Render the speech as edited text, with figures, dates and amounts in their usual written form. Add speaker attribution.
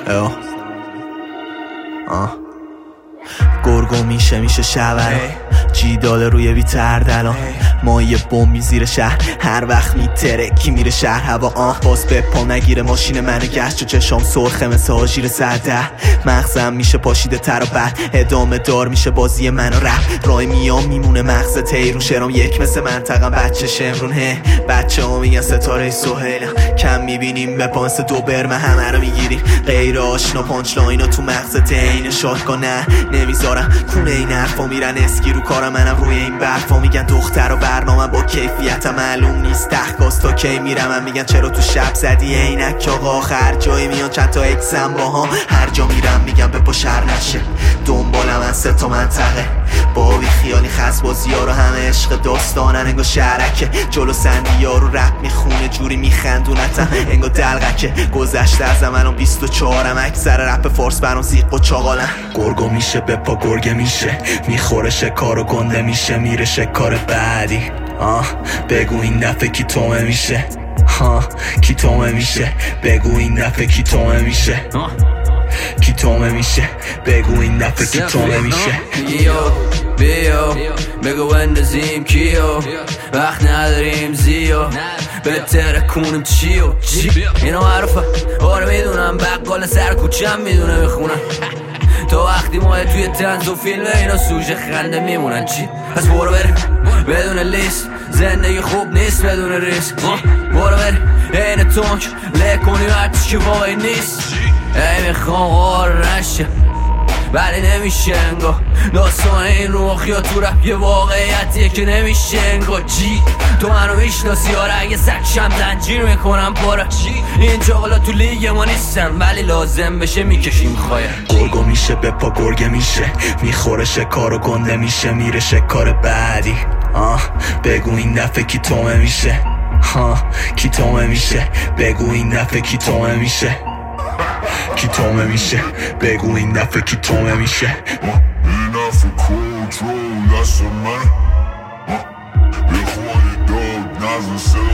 Speaker 1: گرگو میشه شبرا جی داده روی بیتر دلان ما یه بومی زیر شهر هر وقت میترکی میره شهر هوا باز به پا نگیره ماشین منو گشت و چشام سرخه مثل آژیر سرده مغزم میشه پاشیده تر و بعد ادامه دار میشه بازی من و رپ رای میام میمونه مغز تیرون شرام یک مثل منطقم بچه شمرون بچه ها میگن ستاره سهیلم کم میبینیم به پانس دو برمه همه رو میگیریم غیر آشنا پانچ لاین ها تو مغز تین شاتگاه نه نمیذارم کونه این حرفا میرن اسکی رو کارم منم روی این برفا میگن دختر و برنامه با کیفیتم معلوم نیست تخکاست تا کی میرم من میگن چرا تو شب زدی عینک آقا آخر جایی میان چند تا اکسم با ها هر جا میرم میگم به پا شر نشه دنبالم من 3 تا منطقه با بی خیالی خس بازی ها رو همه عشق داستانن انگار شهرکه جلو سندی ها رو رپ میخونه جوری میخندونتم انگار دلغکه گذشته از منم 24م اکثر رپ فارس برام زیق و چاقالم گرگو میشه به پا گرگه میشه میخوره شکار و گنده میشه میره شکار بعدی بگو این دفعه کی تومه میشه کی تومه میشه بگو این دفعه کی تومه میشه کی تومه میشه بگو این دفعه کی تومه میشه
Speaker 2: بیو بگو اندازیم کیو وقت نداریم زیو بهتره کنیم چیو اینو معروفه آره میدونم بقال سر کوچم میدونه میخونم تا وقتی ما توی تنز و فیلم اینا سوژه خنده میمونن چی پس برو بریم بدون لیست زندگی خوب نیست بدون ریسک برو بریم این تونک لکنیم هرچی که واقعی نیست ای میخوام غار نشه ولی نمیشه انگاه داستان این روخ یا تو رپ یه واقعیتیه که نمیشه انگاه جی تو منو میشناسی آره اگه سکشم زنجیر میکنم پاره این جاغلا تو لیگ ما نیستن ولی لازم بشه میکشیم خواهی
Speaker 1: گرگو میشه به پا گرگه میشه میخوره شکار و گنده میشه میره شکار بعدی بگو این دفعه کی تومه میشه کی تومه میشه بگو این دفعه کی تومه میشه کی تومه میشه بگو این دفعه کی تومه میشه
Speaker 3: Enough for control, that's a man. Been holding dog, nothing